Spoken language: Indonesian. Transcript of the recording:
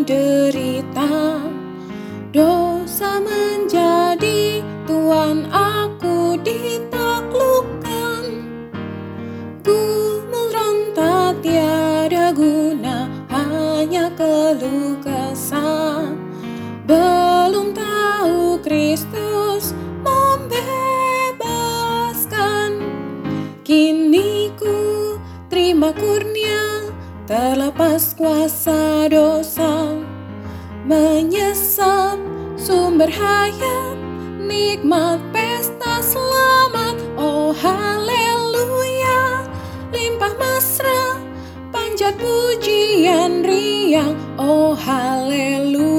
derita. Dosa menjadi tuan aku ditaklukkan. Ku meronta tiada guna, hanya keluh kesah. Belum tahu Kristus membebaskan. Kini ku terima kurnia, terlepas kuasa dosa. Menyesap sumber hayat, nikmat pesta selamat. Oh haleluya, limpah mesra, panjat pujian riang. Oh haleluya.